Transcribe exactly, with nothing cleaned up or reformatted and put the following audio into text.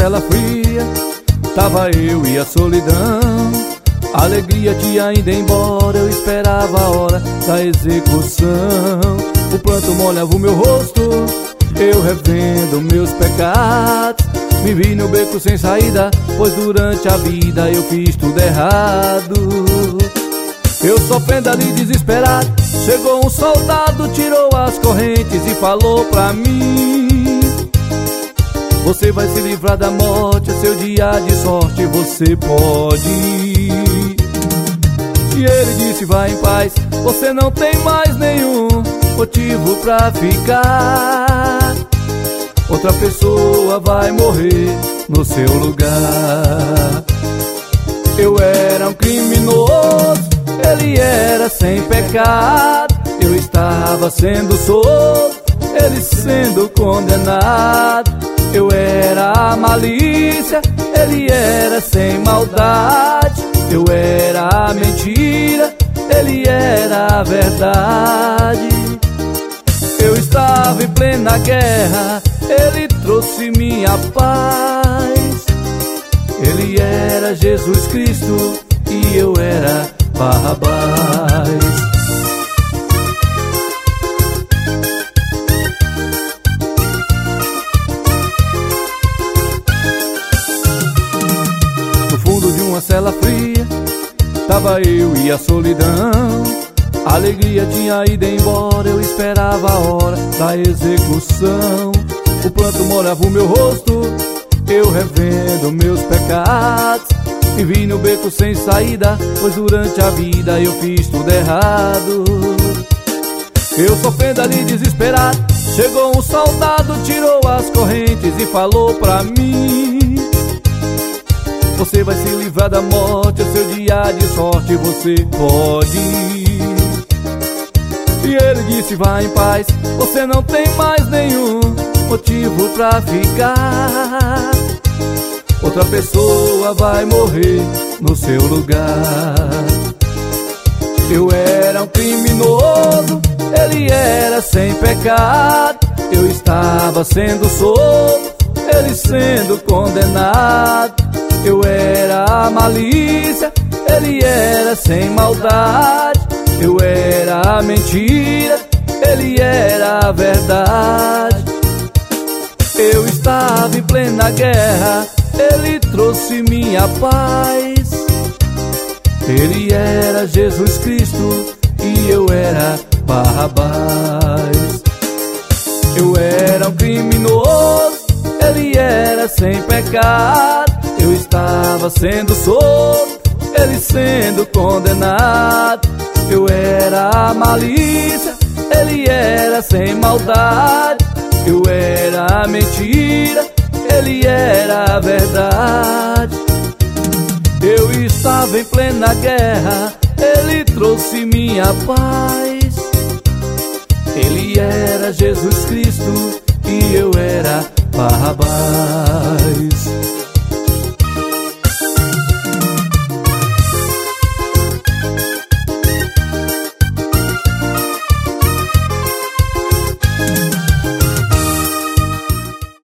cela fria, tava eu e a solidão. A alegria tinha ido embora, eu esperava a hora da execução. O pranto molhava o meu rosto, eu revendo meus pecados. Me vi no beco sem saída, pois durante a vida eu fiz tudo errado. Eu sofrendo ali desesperado, chegou um soldado, tirou as correntes e falou pra mim: você vai se livrar da morte, é seu dia de sorte, você pode. E ele disse: vai em paz, você não tem mais nenhum motivo pra ficar. Outra pessoa vai morrer no seu lugar. Eu era um criminoso, ele era sem pecado. Eu estava sendo solto, ele sendo condenado. Eu era a malícia, ele era sem maldade. Eu era a mentira, ele era a verdade. Eu estava em plena guerra, ele trouxe minha paz. Ele era Jesus Cristo e eu era Barrabás. No fundo de uma cela fria, tava eu e a solidão. A alegria tinha ido embora, eu esperava a hora da execução. O pranto molhava o meu rosto, eu revendo meus pecados. Me vi no beco sem saída, pois durante a vida eu fiz tudo errado. Eu sofrendo ali desesperado, chegou um soldado, tirou as correntes e falou pra mim: você vai se livrar da morte, é seu dia de sorte, você pode. E ele disse: vai em paz, você não tem mais nenhum motivo pra ficar. Outra pessoa vai morrer no seu lugar. Eu era um criminoso, ele era sem pecado. Eu estava sendo solto, ele sendo condenado. Eu era a malícia, ele era sem maldade. Eu era a mentira, ele era a verdade. Eu estava em plena guerra, ele trouxe minha paz. Ele era Jesus Cristo e eu era Barrabás. Eu era um criminoso, ele era sem pecado. Eu estava sendo solto, ele sendo condenado. Eu era a malícia, ele era sem maldade. Eu era a mentira, ele era a verdade. Eu estava em plena guerra, ele trouxe minha paz. Ele era Jesus Cristo e eu era Barrabás.